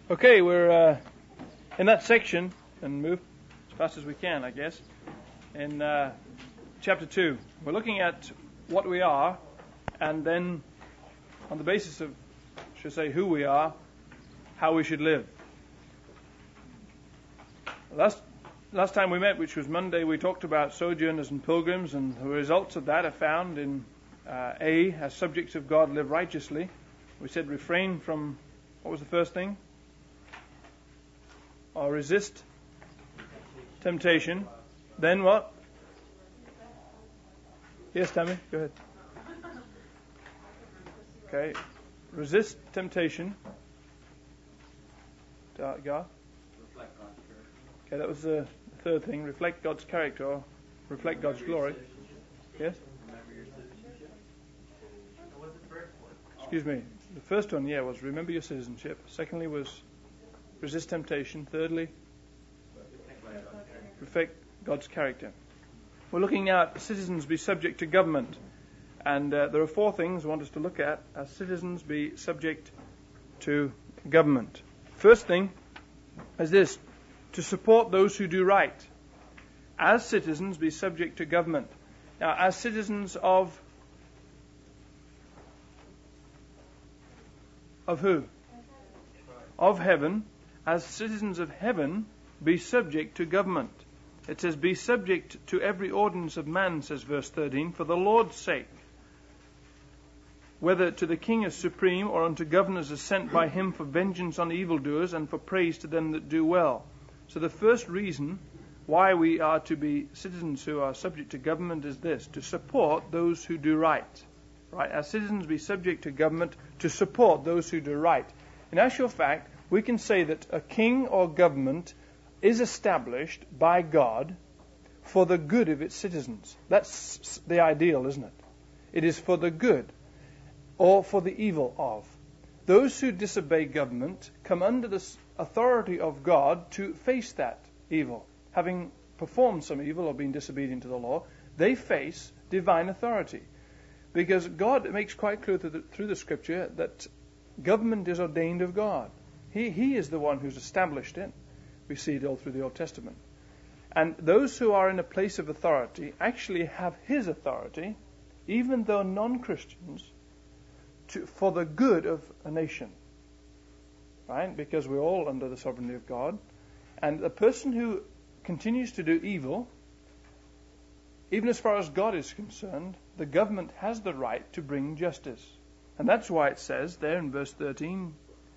Okay, we're in that section, and move as fast as we can, I guess, in chapter 2. We're looking at what we are, and then on the basis of, should I say, who we are, how we should live. Last time we met, which was Monday, we talked about sojourners and pilgrims, and the results of that are found in A, as subjects of God, live righteously. We said refrain from, what was the first thing? Or resist temptation. Then what? Yes, Tammy, go ahead. Okay, resist temptation. God. Reflect God's character. Okay, that was the third thing. Reflect God's character, or reflect God's glory. Yes? Remember your citizenship. What was the first one? Excuse me. The first one, was remember your citizenship. Secondly was resist temptation. Thirdly, reflect God's character. We're looking now at citizens be subject to government. And there are four things I want us to look at as citizens be subject to government. First thing is this, to support those who do right. As citizens be subject to government. Now, as citizens of who? Of heaven. As citizens of heaven, be subject to government. It says, be subject to every ordinance of man, says verse 13, for the Lord's sake. Whether to the king as supreme, or unto governors as sent by him for vengeance on evildoers, and for praise to them that do well. So the first reason why we are to be citizens who are subject to government is this, to support those who do right. Right? As citizens be subject to government to support those who do right. In actual fact, we can say that a king or government is established by God for the good of its citizens. That's the ideal, isn't it? It is for the good or for the evil of. Those who disobey government come under the authority of God to face that evil. Having performed some evil or been disobedient to the law, they face divine authority. Because God makes quite clear through the Scripture that government is ordained of God. He is the one who's established it. We see it all through the Old Testament. And those who are in a place of authority actually have His authority, even though non-Christians, for the good of a nation. Right? Because we're all under the sovereignty of God. And the person who continues to do evil, even as far as God is concerned, the government has the right to bring justice. And that's why it says there in verse 14,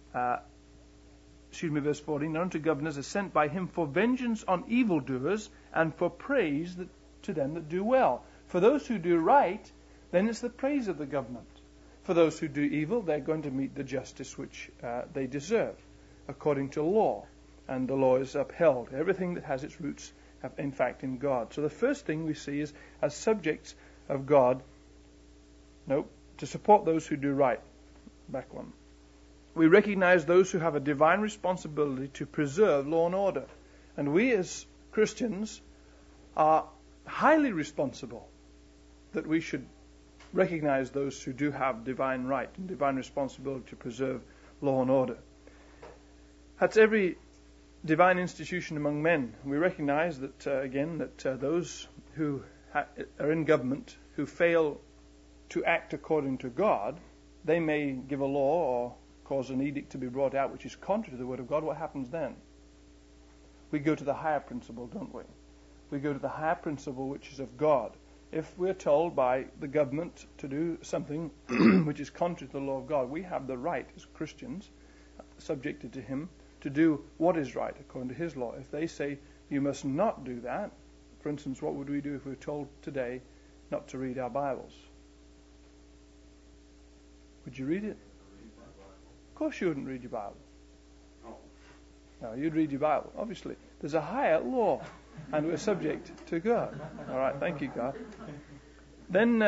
verse 14, unto governors are sent by him for vengeance on evildoers and for praise to them that do well. For those who do right, then it's the praise of the government. For those who do evil, they're going to meet the justice which they deserve, according to law. And the law is upheld. Everything that has its roots, in fact, in God. So the first thing we see is, as subjects of God, to support those who do right. Back one. We recognize those who have a divine responsibility to preserve law and order. And we as Christians are highly responsible that we should recognize those who do have divine right and divine responsibility to preserve law and order. That's every divine institution among men. We recognize that, those who are in government who fail to act according to God, they may give a law or cause an edict to be brought out which is contrary to the Word of God. What happens then? We go to the higher principle, don't we? We go to the higher principle which is of God. If we're told by the government to do something which is contrary to the law of God, we have the right as Christians, subjected to Him, to do what is right according to His law. If they say you must not do that, for instance, what would we do if we were told today not to read our Bibles? Would you read it? Of course you wouldn't read your Bible. No, you'd read your Bible. Obviously, there's a higher law, and we're subject to God. All right, thank you, God. Then,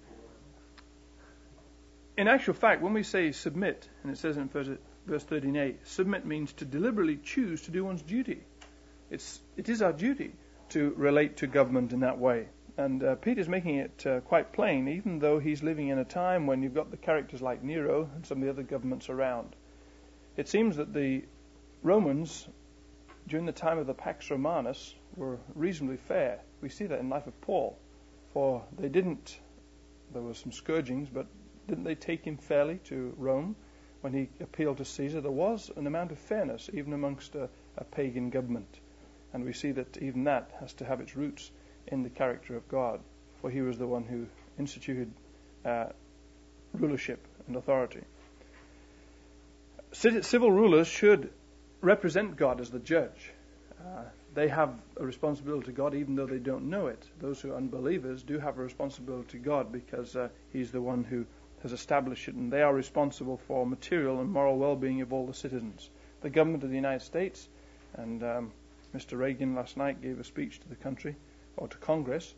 in actual fact, when we say submit, and it says in verse 13a, submit means to deliberately choose to do one's duty. It is our duty to relate to government in that way. And Peter's making it quite plain, even though he's living in a time when you've got the characters like Nero and some of the other governments around. It seems that the Romans, during the time of the Pax Romanus, were reasonably fair. We see that in the life of Paul. For there were some scourgings, but didn't they take him fairly to Rome when he appealed to Caesar? There was an amount of fairness even amongst a pagan government. And we see that even that has to have its roots in the character of God, for he was the one who instituted rulership and authority. Civil rulers should represent God as the judge. They have a responsibility to God even though they don't know it. Those who are unbelievers do have a responsibility to God because He's the one who has established it, and they are responsible for material and moral well-being of all the citizens. The government of the United States, and Mr. Reagan last night gave a speech to the country, or to Congress,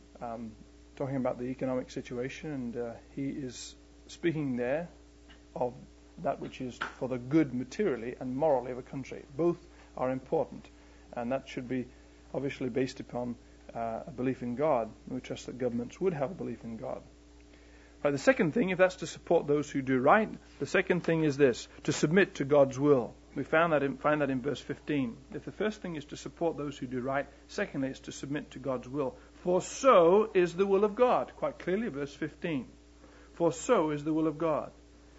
talking about the economic situation, and he is speaking there of that which is for the good materially and morally of a country. Both are important, and that should be obviously based upon a belief in God. We trust that governments would have a belief in God. Right, the second thing, if that's to support those who do right, the second thing is this: to submit to God's will. We find that in verse 15. If the first thing is to support those who do right, secondly it's to submit to God's will. For so is the will of God. Quite clearly, verse 15. For so is the will of God.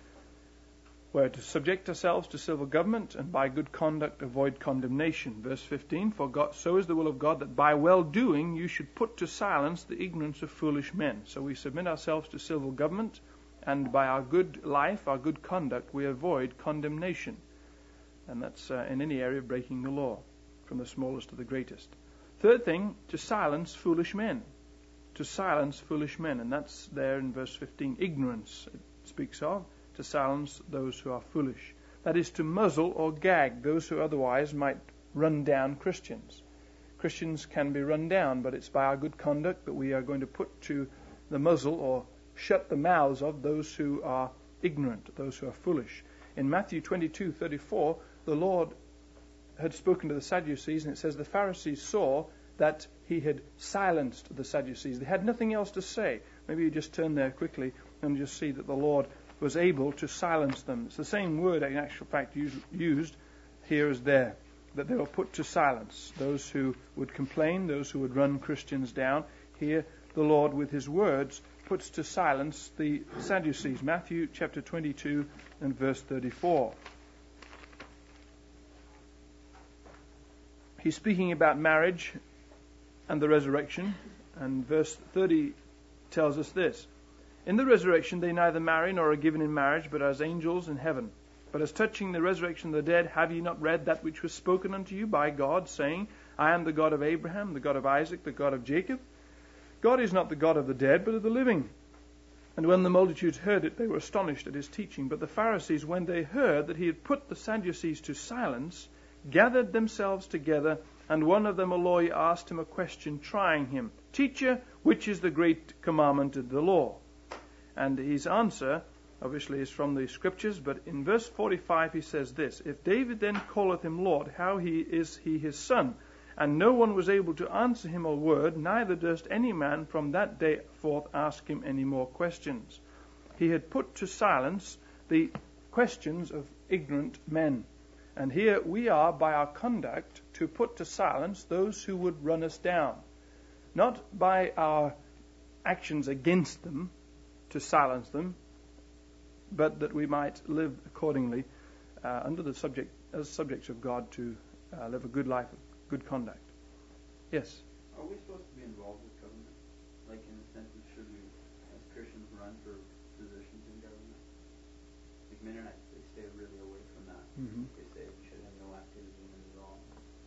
We're to subject ourselves to civil government and by good conduct avoid condemnation. Verse 15, for God, so is the will of God that by well-doing you should put to silence the ignorance of foolish men. So we submit ourselves to civil government, and by our good life, our good conduct, we avoid condemnation. And that's in any area breaking the law, from the smallest to the greatest. Third thing, to silence foolish men. To silence foolish men, and that's there in verse 15. Ignorance, it speaks of. To silence those who are foolish. That is to muzzle or gag those who otherwise might run down Christians. Christians can be run down, but it's by our good conduct that we are going to put to the muzzle or shut the mouths of those who are ignorant, those who are foolish. In Matthew 22:34, the Lord had spoken to the Sadducees, and it says the Pharisees saw that he had silenced the Sadducees. They had nothing else to say. Maybe you just turn there quickly and just see that the Lord was able to silence them. It's the same word in actual fact used here as there, that they were put to silence. Those who would complain, those who would run Christians down. Here the Lord with his words puts to silence the Sadducees. Matthew chapter 22 and verse 34. He's speaking about marriage and the resurrection, and verse 30 tells us this. In the resurrection they neither marry nor are given in marriage, but as angels in heaven. But as touching the resurrection of the dead, have ye not read that which was spoken unto you by God, saying, I am the God of Abraham, the God of Isaac, the God of Jacob? God is not the God of the dead, but of the living. And when the multitudes heard it, they were astonished at his teaching. But the Pharisees, when they heard that he had put the Sadducees to silence, gathered themselves together, and one of them, a lawyer, asked him a question, trying him, Teacher, which is the great commandment of the law? And his answer, obviously, is from the Scriptures, but in verse 45 he says this, If David then calleth him Lord, how is he his son? And no one was able to answer him a word, neither durst any man from that day forth ask him any more questions. He had put to silence the questions of ignorant men. And here we are, by our conduct, to put to silence those who would run us down. Not by our actions against them, to silence them, but that we might live accordingly under the subject as subjects of God to live a good life of good conduct. Yes? Are we supposed to be involved with government? Like in the sense of should we, as Christians, run for positions in government? Like Mennonites, they stay really away from that. Mm-hmm. They say we should have no activity in it at all.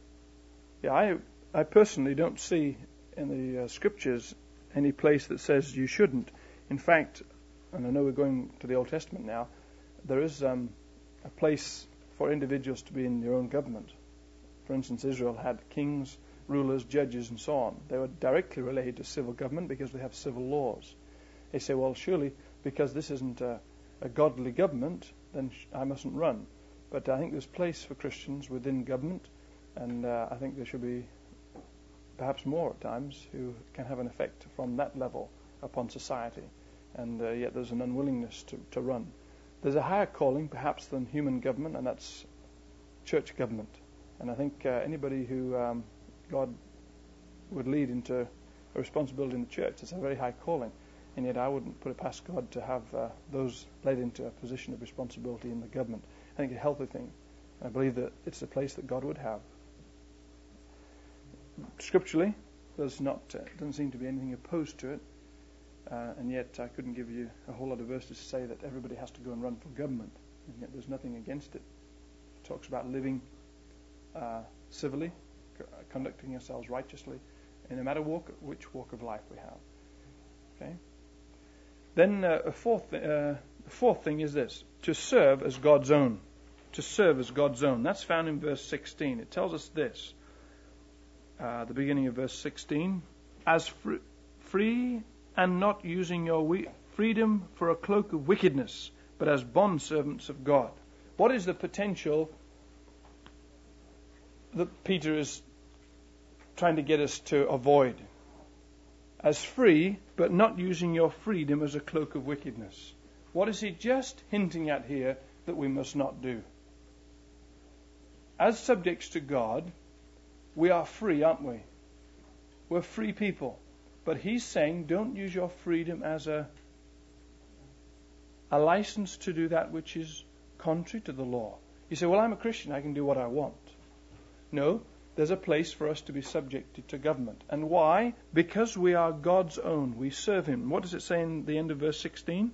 Yeah, I personally don't see in the Scriptures any place that says you shouldn't. In fact, and I know we're going to the Old Testament now, there is a place for individuals to be in their own government. For instance, Israel had kings, rulers, judges, and so on. They were directly related to civil government because they have civil laws. They say, well, surely because this isn't a godly government, then I mustn't run. But I think there's place for Christians within government, and I think there should be perhaps more at times who can have an effect from that level upon society, and yet there's an unwillingness to run. There's a higher calling perhaps than human government, and that's church government. And I think anybody who God would lead into a responsibility in the church, it's a very high calling. And yet I wouldn't put it past God to have those led into a position of responsibility in the government. I think it's a healthy thing. I believe that it's a place that God would have. Scripturally, doesn't seem to be anything opposed to it. And yet I couldn't give you a whole lot of verses to say that everybody has to go and run for government. And yet there's nothing against it. It talks about living civilly, conducting ourselves righteously, in no matter which walk of life we have. Okay. Then the fourth thing is this: to serve as God's own. To serve as God's own. That's found in verse 16. It tells us this. The beginning of verse 16: as free and not using your freedom for a cloak of wickedness, but as bondservants of God. What is the potential that Peter is trying to get us to avoid? As free, but not using your freedom as a cloak of wickedness. What is he just hinting at here that we must not do? As subjects to God, we are free, aren't we? We're free people. But he's saying, don't use your freedom as a license to do that which is contrary to the law. You say, well, I'm a Christian, I can do what I want. No, there's a place for us to be subjected to government. And why? Because we are God's own. We serve him. What does it say in the end of verse 16?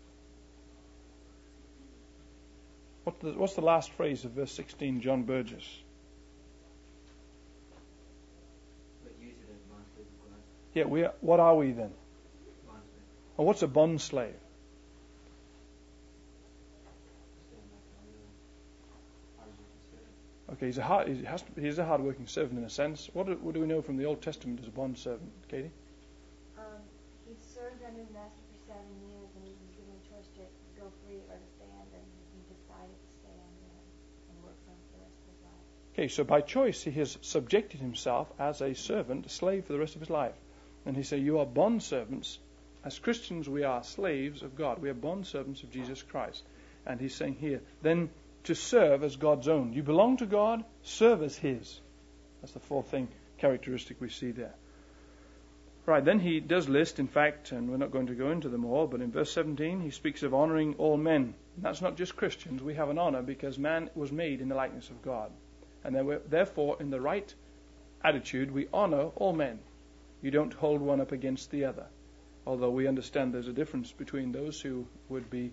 What's the last phrase of verse 16, John Burgess? Yeah, what are we then? Or what's a bond slave? Okay, he's a hard-working servant in a sense. What do we know from the Old Testament as a bond servant, Katie? He served under his master for 7 years, and he was given a choice to go free or to stay under, and he decided to stay under him and work for him for the rest of his life. Okay, so by choice he has subjected himself as a servant, a slave for the rest of his life. And he said, you are bond servants. As Christians, we are slaves of God. We are bond servants of Jesus Christ. And he's saying here, then to serve as God's own. You belong to God, serve as his. That's the fourth characteristic we see there. Right, then he does list, in fact, and we're not going to go into them all, but in verse 17 he speaks of honouring all men. And that's not just Christians. We have an honour because man was made in the likeness of God. And therefore, in the right attitude, we honour all men. You don't hold one up against the other. Although we understand there's a difference between those who would be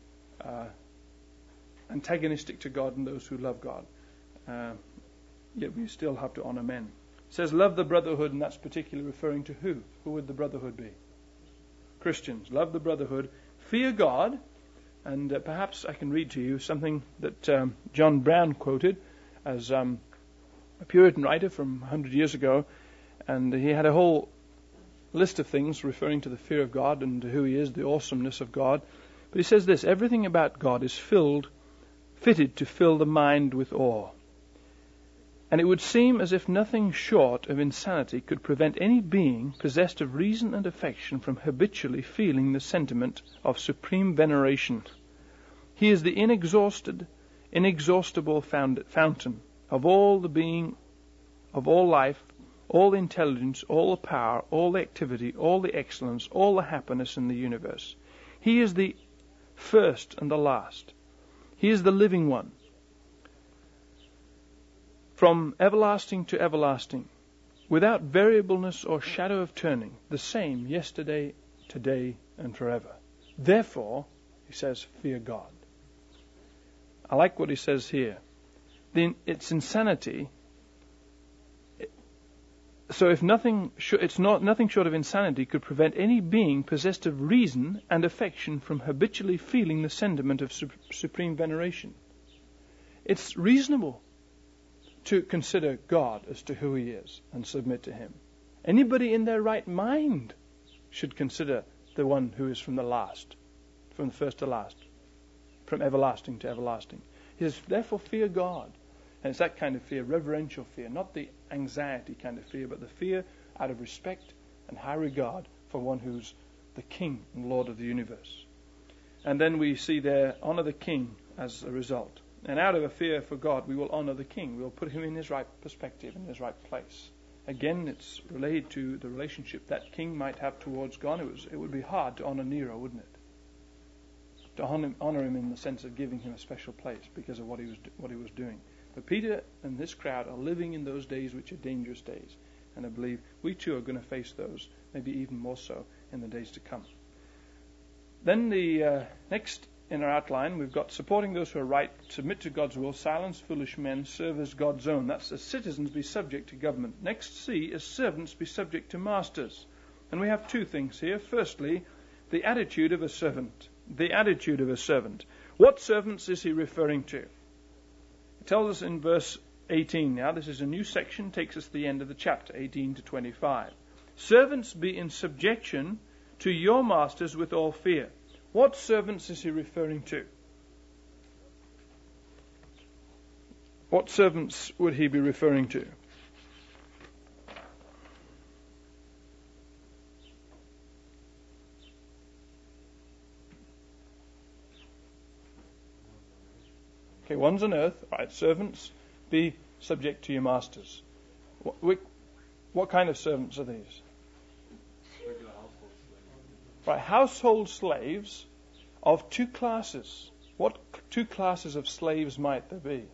antagonistic to God and those who love God. Yet we still have to honour men. It says, love the brotherhood, and that's particularly referring to who? Who would the brotherhood be? Christians. Love the brotherhood. Fear God. And perhaps I can read to you something that John Brown quoted as a Puritan writer from 100 years ago. And he had a whole list of things referring to the fear of God and to who he is, the awesomeness of God. But he says this: everything about God is fitted to fill the mind with awe. And it would seem as if nothing short of insanity could prevent any being possessed of reason and affection from habitually feeling the sentiment of supreme veneration. He is the inexhaustible fountain of all the being, of all life, all the intelligence, all the power, all the activity, all the excellence, all the happiness in the universe. He is the first and the last. He is the living one. From everlasting to everlasting, without variableness or shadow of turning, the same yesterday, today, and forever. Therefore, he says, fear God. I like what he says here. It's insanity. So if nothing short of insanity could prevent any being possessed of reason and affection from habitually feeling the sentiment of supreme veneration. It's reasonable to consider God as to who he is and submit to him. Anybody in their right mind should consider the one who is from the first to last, from everlasting to everlasting. He says, therefore fear God. And it's that kind of fear, reverential fear, not the anxiety kind of fear, but the fear out of respect and high regard for one who's the King and Lord of the universe. And then we see there, honor the King as a result. And out of a fear for God, we will honor the king. We will put him in his right perspective, in his right place. Again, it's related to the relationship that king might have towards God. It would be hard to honor Nero, wouldn't it? To honor him in the sense of giving him a special place because of what he was doing. But Peter and this crowd are living in those days which are dangerous days. And I believe we too are going to face those, maybe even more so in the days to come. Then the next in our outline, we've got supporting those who are right, submit to God's will, silence foolish men, serve as God's own. That's as citizens be subject to government. Next, C, as servants be subject to masters. And we have two things here. Firstly, the attitude of a servant. The attitude of a servant. What servants is he referring to? It tells us in verse 18 now. This is a new section, takes us to the end of the chapter, 18 to 25. Servants, be in subjection to your masters with all fear. What servants is he referring to? What servants would he be referring to? Okay, ones on earth. Right, servants, be subject to your masters. What kind of servants are these? Right, household slaves of two classes. What two classes of slaves might there be?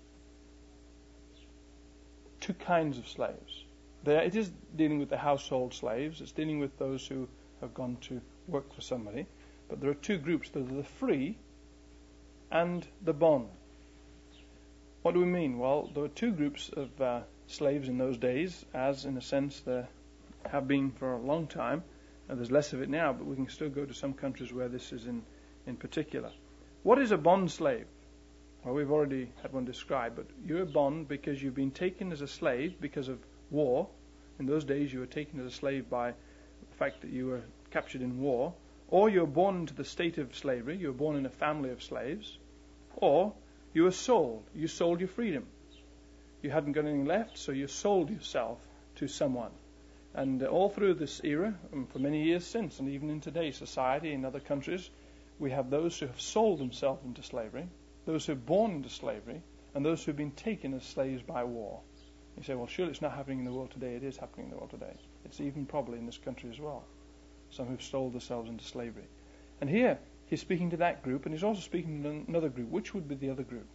Two kinds of slaves. It is dealing with the household slaves. It's dealing with those who have gone to work for somebody. But there are two groups. There are the free and the bond. What do we mean? Well, there were two groups of slaves in those days, as in a sense there have been for a long time. There's less of it now, but we can still go to some countries where this is in particular. What is a bond slave? Well, we've already had one described, but you're a bond because you've been taken as a slave because of war. In those days, you were taken as a slave by the fact that you were captured in war, or you were born into the state of slavery, you were born in a family of slaves, or you were sold. You sold your freedom. You hadn't got anything left, so you sold yourself to someone. And all through this era, and for many years since, and even in today's society in other countries, we have those who have sold themselves into slavery, those who are born into slavery, and those who have been taken as slaves by war. You say, well, surely it's not happening in the world today. It is happening in the world today. It's even probably in this country as well. Some who've sold themselves into slavery. And here, he's speaking to that group, and he's also speaking to another group. Which would be the other group?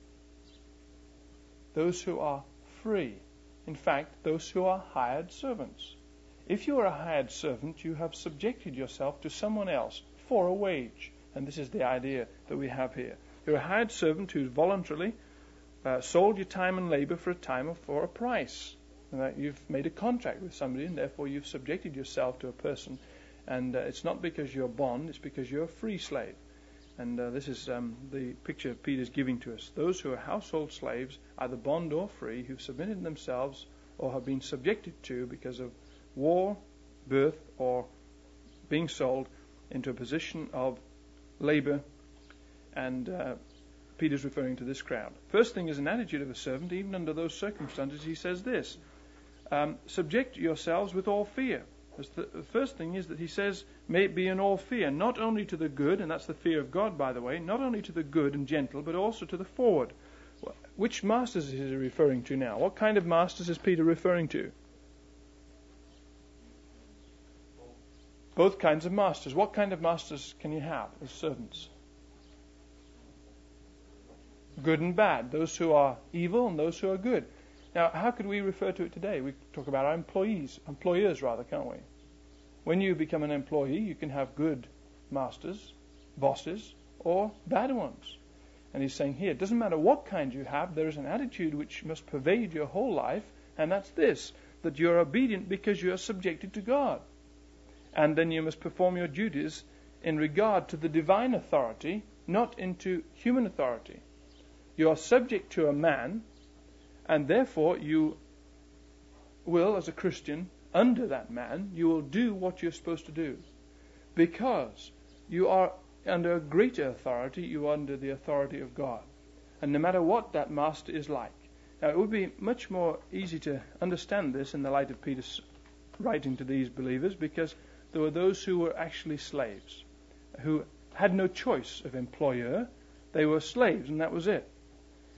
Those who are free. In fact, those who are hired servants. If you are a hired servant, you have subjected yourself to someone else for a wage. And this is the idea that we have here. You're a hired servant who's voluntarily sold your time and labor for a time or for a price. And that you've made a contract with somebody, and therefore you've subjected yourself to a person. And it's not because you're a bond, it's because you're a free slave. And this is the picture Peter's giving to us. Those who are household slaves, either bond or free, who've submitted themselves or have been subjected to because of war, birth, or being sold into a position of labor. And Peter's referring to this crowd. First thing is an attitude of a servant. Even under those circumstances, he says this. Subject yourselves with all fear. The first thing is that he says, may it be in all fear, not only to the good, and that's the fear of God, by the way, not only to the good and gentle, but also to the forward. Which masters is he referring to now? What kind of masters is Peter referring to? Both kinds of masters. What kind of masters can you have as servants? Good and bad. Those who are evil and those who are good. Now, how could we refer to it today? We talk about our employers rather, can't we? When you become an employee, you can have good masters, bosses, or bad ones. And he's saying here, it doesn't matter what kind you have, there is an attitude which must pervade your whole life, and that's this, that you're obedient because you are subjected to God. And then you must perform your duties in regard to the divine authority, not into human authority. You are subject to a man, and therefore you will, as a Christian, under that man, you will do what you're supposed to do. Because you are under a greater authority, you are under the authority of God. And no matter what that master is like. Now, it would be much more easy to understand this in the light of Peter's writing to these believers, because there were those who were actually slaves, who had no choice of employer. They were slaves, and that was it.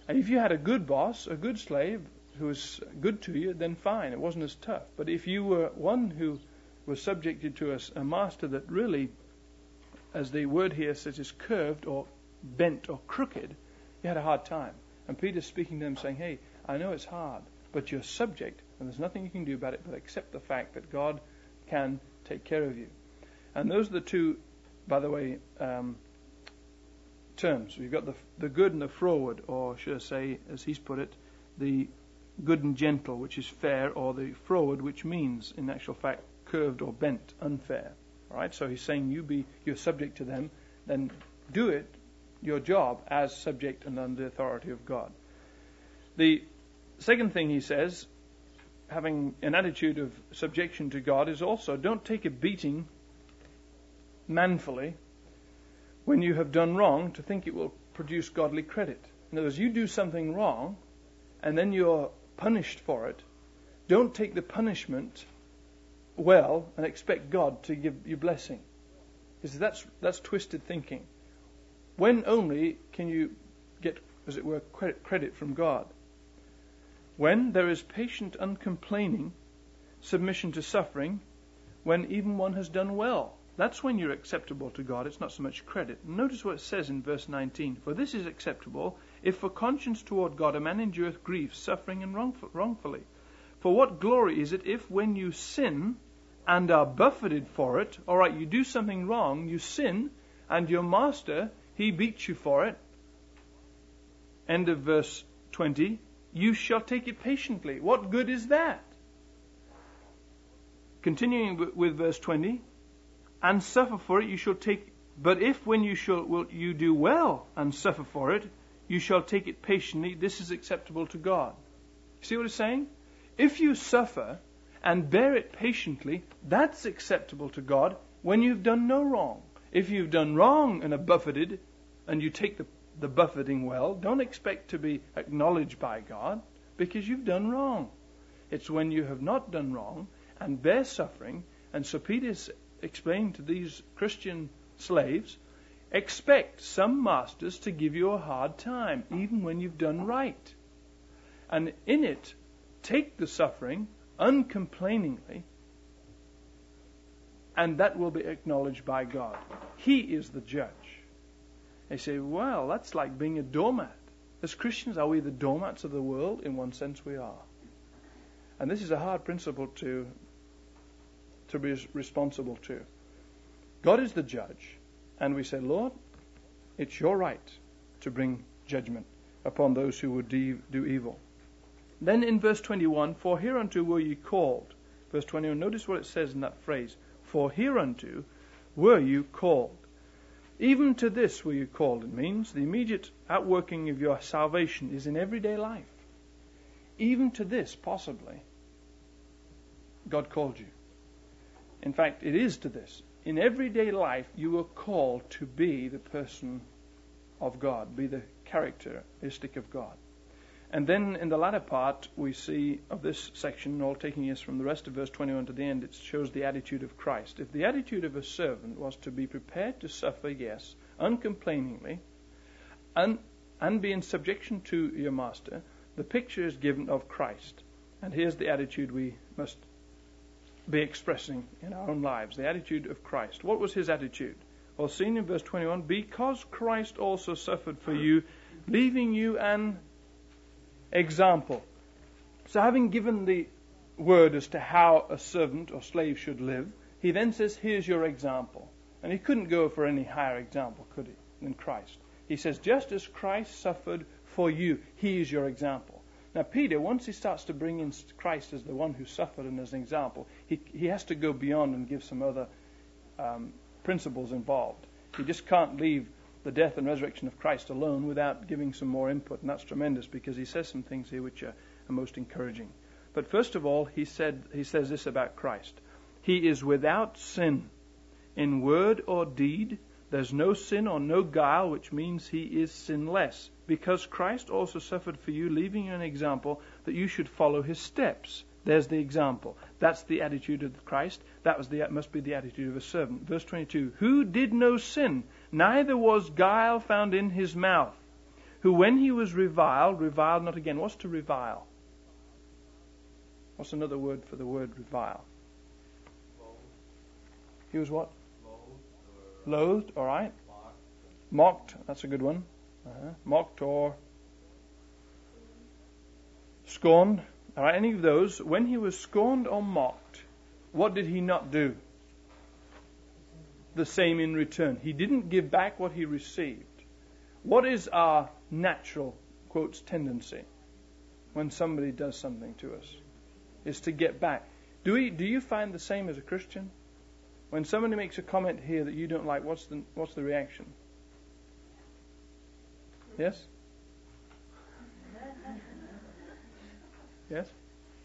And if you had a good boss, a good slave who was good to you, then fine, it wasn't as tough. But if you were one who was subjected to a master that really, as the word here says, is curved or bent or crooked, you had a hard time. And Peter's speaking to them saying, hey, I know it's hard, but you're subject, and there's nothing you can do about it but accept the fact that God can take care of you. And those are the two, by the way, terms. We've got the good and the froward, or should I say, as he's put it, the good and gentle, which is fair, or the froward, which means, in actual fact, curved or bent, unfair. All right. So he's saying you're subject to them, then do it, your job, as subject and under the authority of God. The second thing he says, having an attitude of subjection to God, is also don't take a beating manfully when you have done wrong to think it will produce godly credit. In other words, you do something wrong and then you're punished for it. Don't take the punishment well and expect God to give you blessing. Because that's twisted thinking. When only can you get, as it were, credit from God? When there is patient, uncomplaining submission to suffering, when even one has done well. That's when you're acceptable to God. It's not so much credit. Notice what it says in verse 19. For this is acceptable, if for conscience toward God a man endureth grief, suffering, and wrongfully. For what glory is it if when you sin and are buffeted for it, all right, you do something wrong, you sin, and your master, he beats you for it. End of verse 20. You shall take it patiently. What good is that? Continuing with verse 20. And suffer for it, you shall take. But if when you do well and suffer for it, you shall take it patiently. This is acceptable to God. See what it's saying? If you suffer and bear it patiently, that's acceptable to God when you've done no wrong. If you've done wrong and are buffeted, and you take the buffeting well, don't expect to be acknowledged by God because you've done wrong. It's when you have not done wrong and bear suffering. And so Peter's explained to these Christian slaves, expect some masters to give you a hard time, even when you've done right. And in it, take the suffering uncomplainingly, and that will be acknowledged by God. He is the judge. They say, well, that's like being a doormat. As Christians, are we the doormats of the world? In one sense, we are. And this is a hard principle to be responsible to. God is the judge, and we say, Lord, it's your right to bring judgment upon those who would do evil. Then in verse 21, for hereunto were ye called. Verse 21, notice what it says in that phrase. For hereunto were you called. Even to this were you called. It means the immediate outworking of your salvation is in everyday life. Even to this, possibly, God called you. In fact, it is to this. In everyday life, you are called to be the person of God, be the characteristic of God. And then in the latter part, we see of this section, all taking us from the rest of verse 21 to the end, it shows the attitude of Christ. If the attitude of a servant was to be prepared to suffer, yes, uncomplainingly, and be in subjection to your master, the picture is given of Christ. And here's the attitude we must be expressing in our own lives, the attitude of Christ. What was his attitude? Well, seen in verse 21, because Christ also suffered for you, leaving you an example. So having given the word as to how a servant or slave should live, he then says, here's your example. And he couldn't go for any higher example, could he, than Christ. He says, just as Christ suffered for you, he is your example. Now, Peter, once he starts to bring in Christ as the one who suffered and as an example, he has to go beyond and give some other principles involved. He just can't leave the death and resurrection of Christ alone without giving some more input. And that's tremendous because he says some things here which are most encouraging. But first of all, he says this about Christ. He is without sin in word or deed. There's no sin or no guile, which means he is sinless. Because Christ also suffered for you, leaving you an example that you should follow his steps. There's the example. That's the attitude of Christ. That must be the attitude of a servant. Verse 22, who did no sin, neither was guile found in his mouth. who when he was reviled not again. What's to revile? What's another word for the word revile? He was what? Loathed, all right. Mocked, that's a good one. Mocked or scorned. All right, any of those. When he was scorned or mocked, what did he not do? The same in return. He didn't give back what he received. What is our natural, quotes, tendency when somebody does something to us? Is to get back. Do you find the same as a Christian? When somebody makes a comment here that you don't like, what's the reaction? Yes? Yes?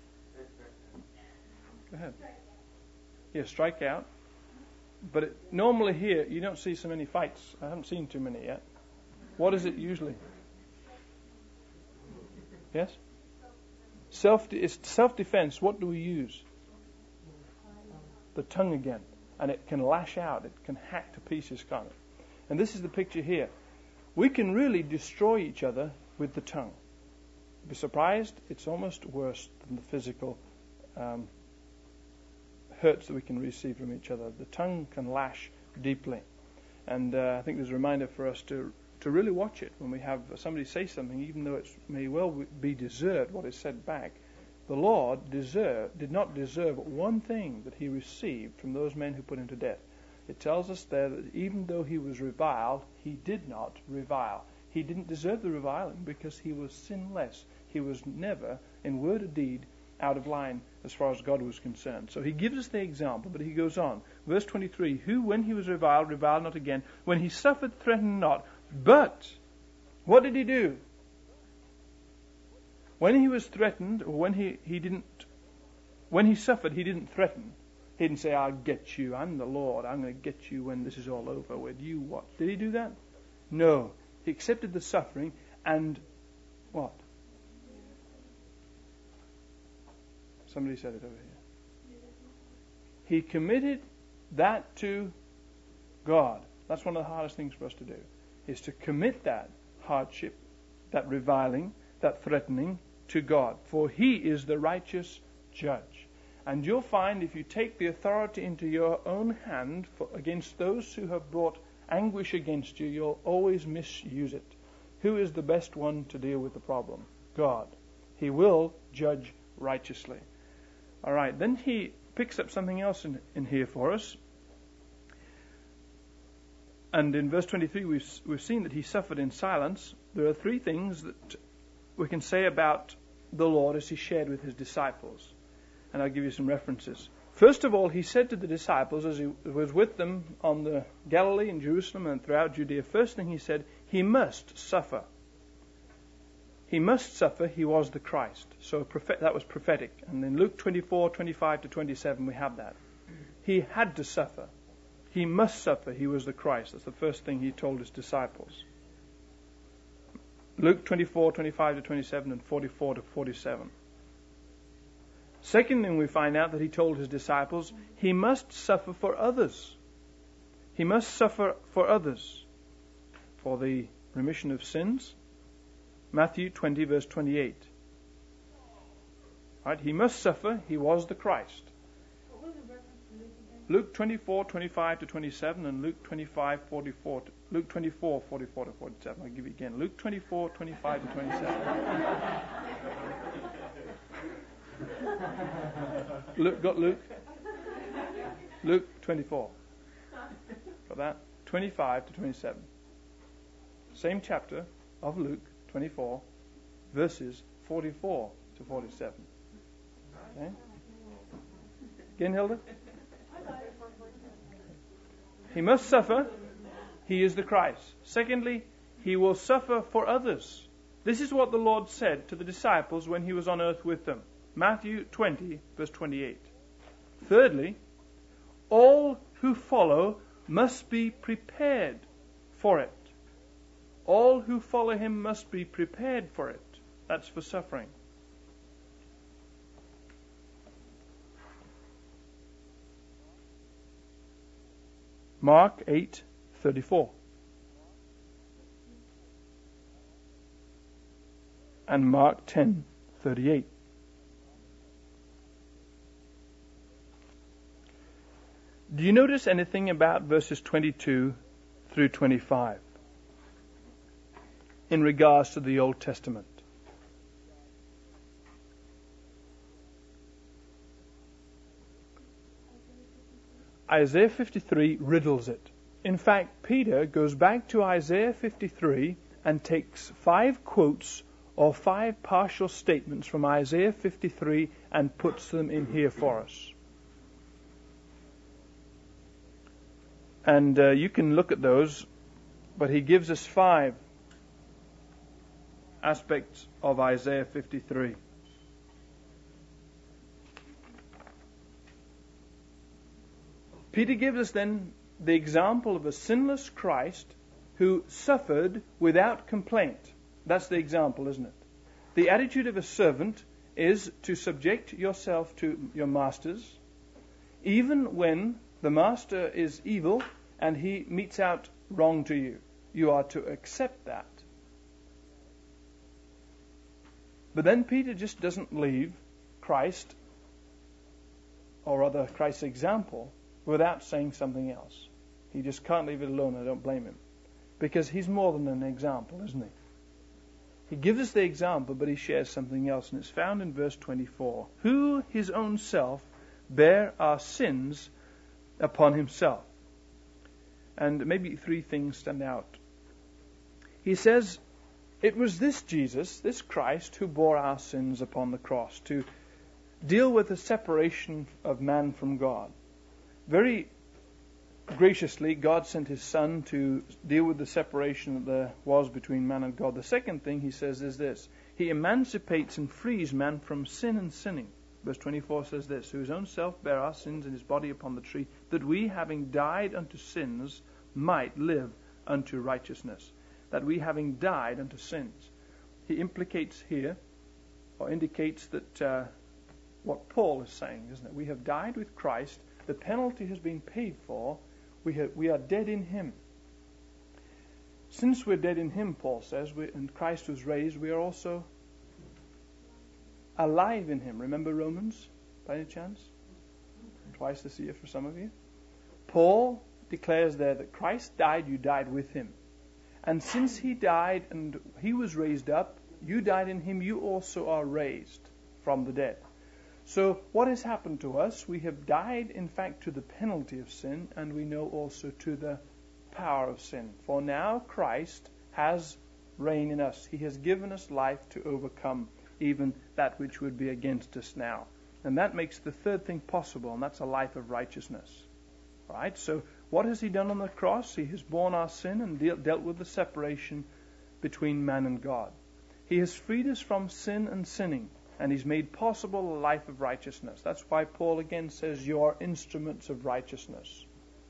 Go ahead. Yeah, strike out. But normally here, you don't see so many fights. I haven't seen too many yet. What is it usually? Yes? It's self-defense. What do we use? The tongue again. And it can lash out. It can hack to pieces, can't it? And this is the picture here. We can really destroy each other with the tongue. Be surprised, it's almost worse than the physical hurts that we can receive from each other. The tongue can lash deeply. And I think there's a reminder for us to really watch it when we have somebody say something, even though it may well be deserved what is said back. The Lord did not deserve one thing that he received from those men who put him to death. It tells us there that even though he was reviled, he did not revile. He didn't deserve the reviling because he was sinless. He was never, in word or deed, out of line as far as God was concerned. So he gives us the example, but he goes on. Verse 23, who when he was reviled not again. When he suffered, threatened not. But, what did he do? When he was threatened, or when he suffered, he didn't threaten. He didn't say, I'll get you, I'm the Lord, I'm going to get you when this is all over with. You what? Did he do that? No. He accepted the suffering and what? Somebody said it over here. He committed that to God. That's one of the hardest things for us to do, is to commit that hardship, that reviling, that threatening to God. For he is the righteous judge. And you'll find if you take the authority into your own hand against those who have brought anguish against you, you'll always misuse it. Who is the best one to deal with the problem? God. He will judge righteously. All right, then he picks up something else in here for us. And in verse 23, we've seen that he suffered in silence. There are three things that we can say about the Lord as he shared with his disciples. And I'll give you some references. First of all, he said to the disciples as he was with them on the Galilee and Jerusalem and throughout Judea, first thing he said, he must suffer. He must suffer, he was the Christ. So that was prophetic. And in Luke 24, 25 to 27, we have that. He had to suffer. He must suffer, he was the Christ. That's the first thing he told his disciples. Luke 24, 25 to 27 and 44 to 47. Second thing we find out that he told his disciples, he must suffer for others. He must suffer for others. For the remission of sins. Matthew 20 verse 28. Right, he must suffer, he was the Christ. What was the reference to Luke again? Luke 24, 25 to 27 and Luke 24, 44 to 47. I'll give you again. Luke 24, 25 to 27. Got Luke? Luke 24. Got that? 25 to 27. Same chapter of Luke 24, verses 44 to 47. Okay? Again, Hilda? He must suffer. He is the Christ. Secondly, he will suffer for others. This is what the Lord said to the disciples when he was on earth with them. Matthew 20, verse 28. Thirdly, all who follow must be prepared for it. All who follow him must be prepared for it. That's for suffering. Mark 8:34. and Mark 10:38. Do you notice anything about verses 22 through 25 in regards to the Old Testament? Isaiah 53 riddles it. In fact, Peter goes back to Isaiah 53 and takes 5 quotes or 5 partial statements from Isaiah 53 and puts them in here for us. And you can look at those, but he gives us 5 aspects of Isaiah 53. Peter gives us then the example of a sinless Christ who suffered without complaint. That's the example, isn't it? The attitude of a servant is to subject yourself to your masters, even when the master is evil and he metes out wrong to you. You are to accept that. But then Peter just doesn't leave Christ, or rather Christ's example, without saying something else. He just can't leave it alone. I don't blame him. Because he's more than an example, isn't he? He gives us the example, but he shares something else. And it's found in verse 24. Who his own self bare our sins upon himself. And maybe 3 things stand out. He says, it was this Jesus, this Christ, who bore our sins upon the cross to deal with the separation of man from God. Very graciously, God sent His Son to deal with the separation that there was between man and God. The second thing he says is this. He emancipates and frees man from sin and sinning. Verse 24 says this, who his own self bare our sins in his body upon the tree, that we, having died unto sins, might live unto righteousness. That we, having died unto sins. He implicates here, or indicates that what Paul is saying, isn't it? We have died with Christ. The penalty has been paid for. We are dead in Him. Since we're dead in Him, Paul says, and Christ was raised, we are also alive in Him. Remember Romans, by any chance? Twice this year for some of you. Paul declares there that Christ died, you died with Him. And since He died and He was raised up, you died in Him, you also are raised from the dead. So what has happened to us? We have died, in fact, to the penalty of sin, and we know also to the power of sin. For now Christ has reign in us. He has given us life to overcome even that which would be against us now. And that makes the third thing possible, and that's a life of righteousness. Right? So what has He done on the cross? He has borne our sin and dealt with the separation between man and God. He has freed us from sin and sinning. And He's made possible a life of righteousness. That's why Paul again says, you are instruments of righteousness.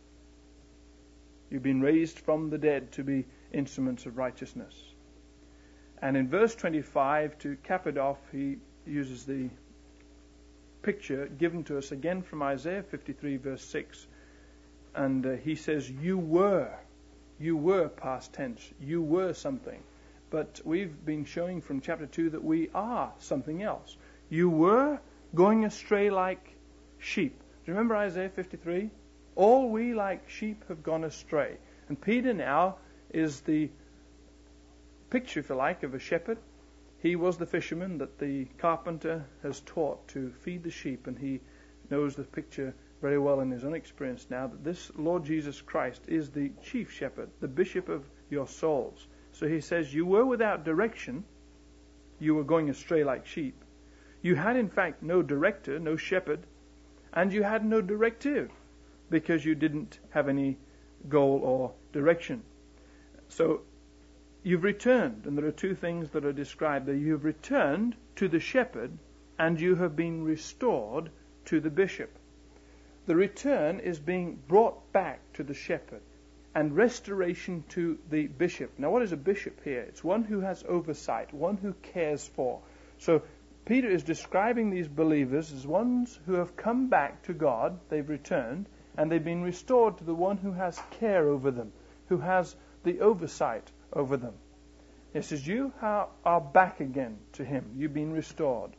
You've been raised from the dead to be instruments of righteousness. And in verse 25, to cap it off, he uses the picture given to us again from Isaiah 53, verse 6. And he says, you were past tense. You were something. But we've been showing from chapter 2 that we are something else. You were going astray like sheep. Do you remember Isaiah 53? All we like sheep have gone astray. And Peter now is the picture, if you like, of a shepherd. He was the fisherman that the carpenter has taught to feed the sheep. And he knows the picture very well in his own experience now, that this Lord Jesus Christ is the chief shepherd, the bishop of your souls. So he says, you were without direction. You were going astray like sheep. You had, in fact, no director, no shepherd, and you had no directive because you didn't have any goal or direction. So you've returned, and there are 2 things that are described there. You've returned to the shepherd, and you have been restored to the bishop. The return is being brought back to the shepherd. And restoration to the bishop. Now, what is a bishop here? It's one who has oversight, one who cares for. So Peter is describing these believers as ones who have come back to God, they've returned, and they've been restored to the one who has care over them, who has the oversight over them. It says, you are back again to Him. You've been restored.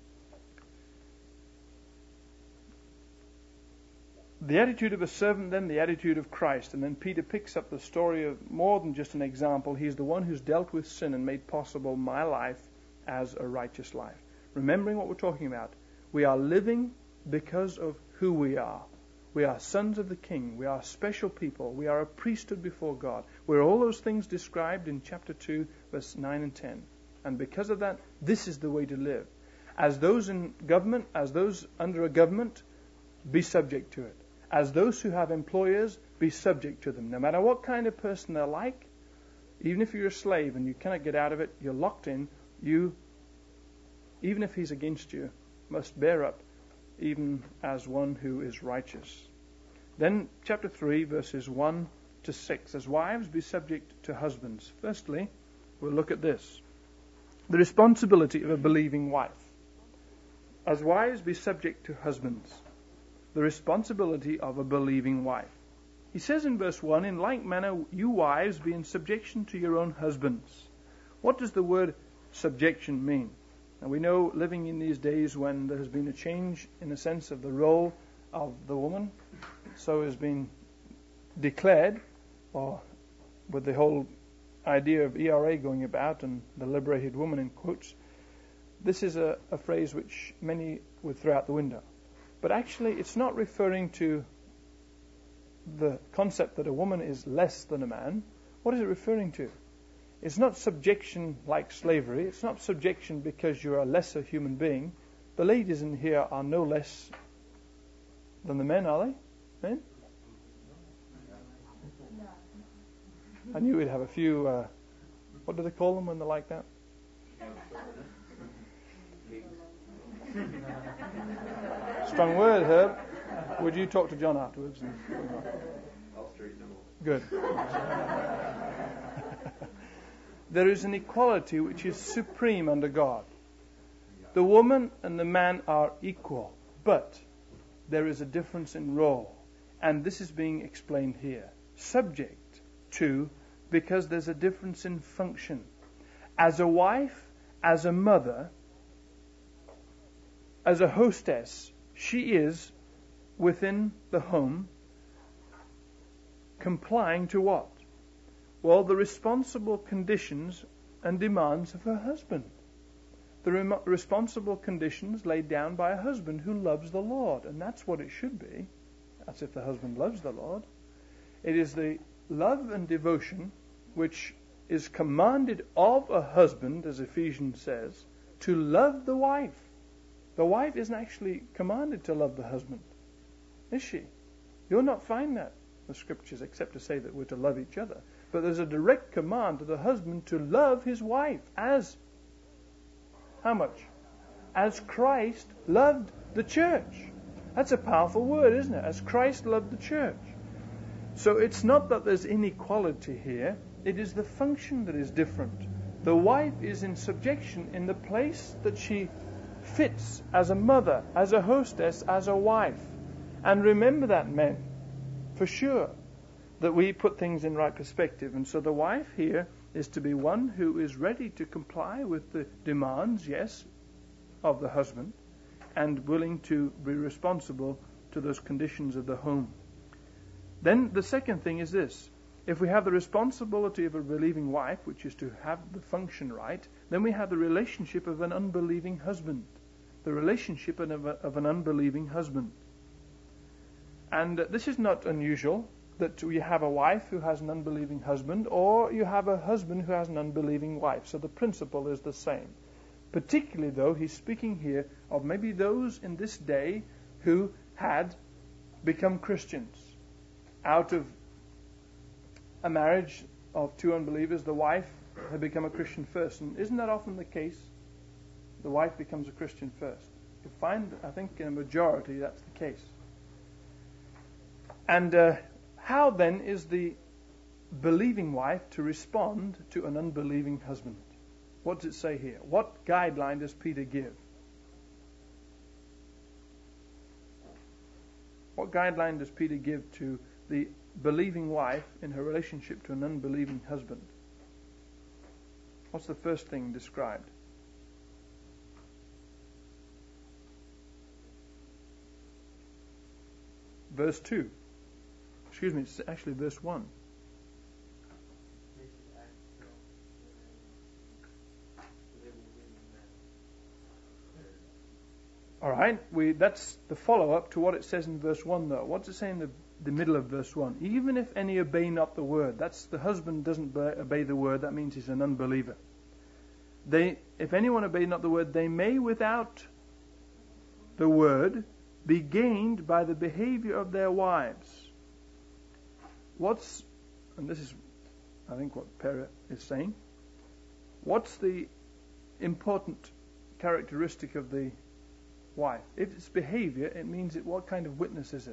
The attitude of a servant, then the attitude of Christ. And then Peter picks up the story of more than just an example. He's the one who's dealt with sin and made possible my life as a righteous life. Remembering what we're talking about. We are living because of who we are. We are sons of the King. We are special people. We are a priesthood before God. We're all those things described in chapter 2, verse 9 and 10. And because of that, this is the way to live. As those in government, as those under a government, be subject to it. As those who have employers, be subject to them. No matter what kind of person they're like, even if you're a slave and you cannot get out of it, you're locked in, you, even if he's against you, must bear up, even as one who is righteous. Then, chapter 3, verses 1 to 6. As wives, be subject to husbands. Firstly, we'll look at this. The responsibility of a believing wife. As wives, be subject to husbands. The responsibility of a believing wife. He says in verse 1, in like manner, you wives, be in subjection to your own husbands. What does the word subjection mean? Now we know, living in these days when there has been a change in the sense of the role of the woman, so has been declared, or with the whole idea of ERA going about and the liberated woman in quotes, this is a phrase which many would throw out the window. But actually it's not referring to the concept that a woman is less than a man. What is it referring to? It's not subjection like slavery. It's not subjection because you're a lesser human being. The ladies in here are no less than the men, are they? Men? I knew we'd have a few, what do they call them when they're like that? Strong word, Herb. Would you talk to John afterwards? I'll straighten them up. Good. There is an equality which is supreme under God. The woman and the man are equal, but there is a difference in role. And this is being explained here. Subject to, because there's a difference in function. As a wife, as a mother, as a hostess, she is within the home complying to what? Well, the responsible conditions and demands of her husband. The responsible conditions laid down by a husband who loves the Lord. And that's what it should be. That's if the husband loves the Lord. It is the love and devotion which is commanded of a husband, as Ephesians says, to love the wife. The wife isn't actually commanded to love the husband, is she? You'll not find that in the scriptures except to say that we're to love each other. But there's a direct command to the husband to love his wife as, how much? As Christ loved the church. That's a powerful word, isn't it? As Christ loved the church. So it's not that there's inequality here. It is the function that is different. The wife is in subjection in the place that she fits as a mother, as a hostess, as a wife. And remember that, men, for sure, that we put things in right perspective. And so the wife here is to be one who is ready to comply with the demands, yes, of the husband, and willing to be responsible to those conditions of the home. Then the second thing is this. If we have the responsibility of a believing wife, which is to have the function right, then we have the relationship of an unbelieving husband. The relationship of an unbelieving husband. And this is not unusual, that you have a wife who has an unbelieving husband, or you have a husband who has an unbelieving wife. So the principle is the same. Particularly, though, he's speaking here of maybe those in this day who had become Christians. Out of a marriage of two unbelievers, the wife had become a Christian first. And isn't that often the case? The wife becomes a Christian first. You find, I think, in a majority that's the case. And how then is the believing wife to respond to an unbelieving husband? What does it say here? What guideline does Peter give? What guideline does Peter give to the believing wife in her relationship to an unbelieving husband? What's the first thing described? Verse 2. Excuse me, it's actually verse 1. All right, that's the follow-up to what it says in verse 1, though. What's it say in the middle of verse 1? Even if any obey not the word. That's the husband doesn't obey the word. That means he's an unbeliever. If anyone obey not the word, they may without the word be gained by the behavior of their wives. And this is, I think, what Pera is saying. What's the important characteristic of the wife? If it's behavior, it means what kind of witness is it?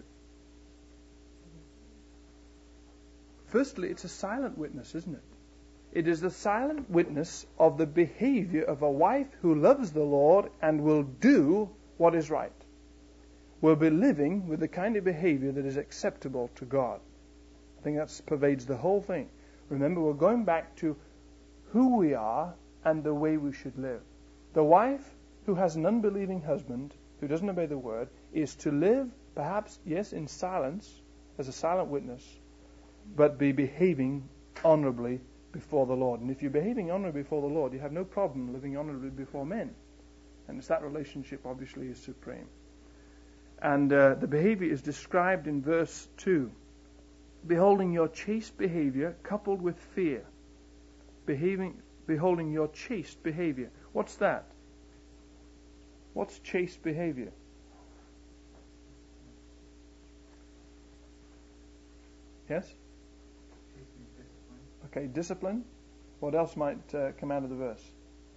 Firstly, it's a silent witness, isn't it? It is the silent witness of the behavior of a wife who loves the Lord and will do what is right. Will be living with the kind of behavior that is acceptable to God. I think that pervades the whole thing. Remember, we're going back to who we are and the way we should live. The wife who has an unbelieving husband, who doesn't obey the word, is to live, perhaps, yes, in silence, as a silent witness, but be behaving honorably before the Lord. And if you're behaving honorably before the Lord, you have no problem living honorably before men. And it's that relationship, obviously, is supreme. And the behavior is described in verse 2. Beholding your chaste behavior coupled with fear. Beholding your chaste behavior. What's that? What's chaste behavior? Yes? Okay, discipline. What else might come out of the verse?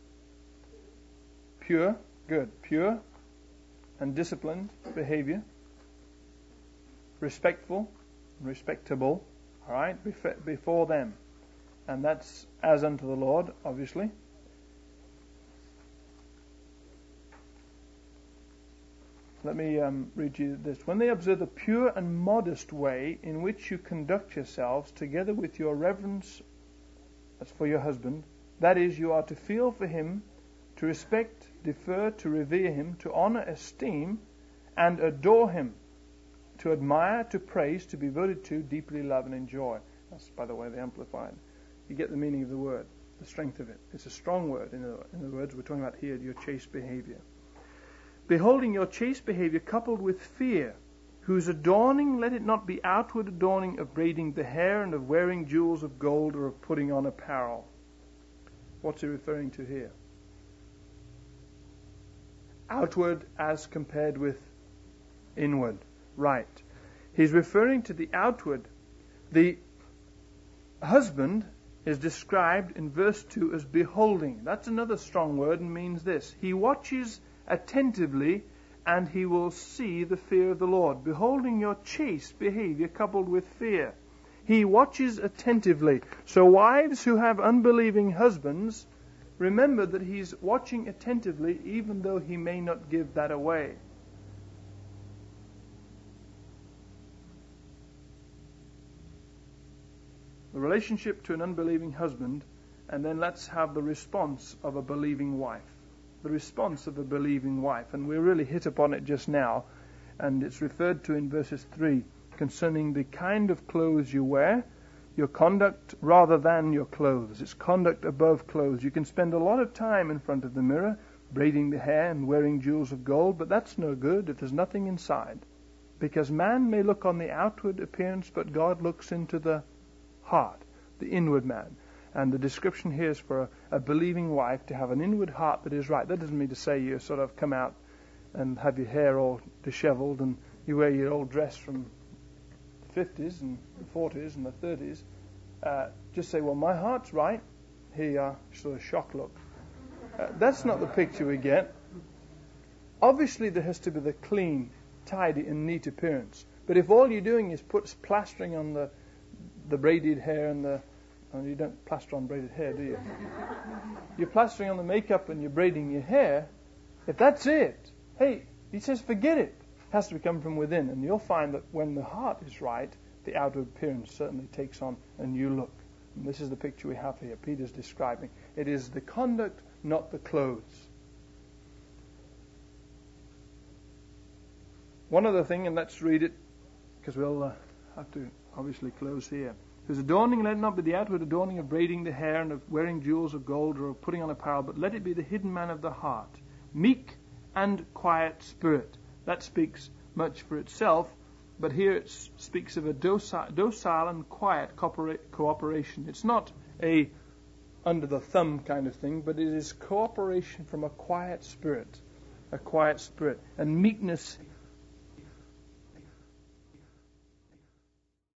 Pure. Good. Pure and disciplined behavior. Respectful. Respectable. All right? Before them. And that's as unto the Lord, obviously. Let me read you this. When they observe the pure and modest way in which you conduct yourselves, together with your reverence, that's for your husband, that is, you are to feel for him, to respect, defer, to revere him, to honor, esteem, and adore him, to admire, to praise, to be devoted to, deeply love, and enjoy. That's, by the way, the Amplified. You get the meaning of the word, the strength of it. It's a strong word. In other words, we're talking about here your chaste behavior. Beholding your chaste behavior coupled with fear, whose adorning, let it not be outward adorning of braiding the hair and of wearing jewels of gold or of putting on apparel. What's he referring to here? Outward as compared with inward. Right. He's referring to the outward. The husband is described in verse 2 as beholding. That's another strong word and means this. He watches attentively and he will see the fear of the Lord. Beholding your chaste behavior coupled with fear. He watches attentively. So wives who have unbelieving husbands, remember that he's watching attentively even though he may not give that away. The relationship to an unbelieving husband, and then let's have the response of a believing wife. The response of a believing wife. And we really hit upon it just now, and it's referred to in verses 3 concerning the kind of clothes you wear, your conduct rather than your clothes. It's conduct above clothes. You can spend a lot of time in front of the mirror, braiding the hair and wearing jewels of gold, but that's no good if there's nothing inside. Because man may look on the outward appearance, but God looks into the heart, the inward man. And the description here is for a believing wife to have an inward heart that is right. That doesn't mean to say you sort of come out and have your hair all disheveled and you wear your old dress from the 50s and the 40s and the 30s. Just say, well, my heart's right. Here you are, sort of shock look. That's not the picture we get. Obviously, there has to be the clean, tidy and neat appearance. But if all you're doing is plastering on the braided hair and you don't plaster on braided hair, do you? You're plastering on the makeup and you're braiding your hair. If that's it, hey, he says forget it. It has to be coming from within. And you'll find that when the heart is right, the outer appearance certainly takes on a new look. And this is the picture we have here. Peter's describing. It is the conduct, not the clothes. One other thing, and let's read it, because we'll have to obviously close here. His adorning, let it not be the outward adorning of braiding the hair and of wearing jewels of gold or of putting on apparel, but let it be the hidden man of the heart, meek and quiet spirit. That speaks much for itself, but here it speaks of a docile and quiet cooperation. It's not a under the thumb kind of thing, but it is cooperation from a quiet spirit. A quiet spirit. And meekness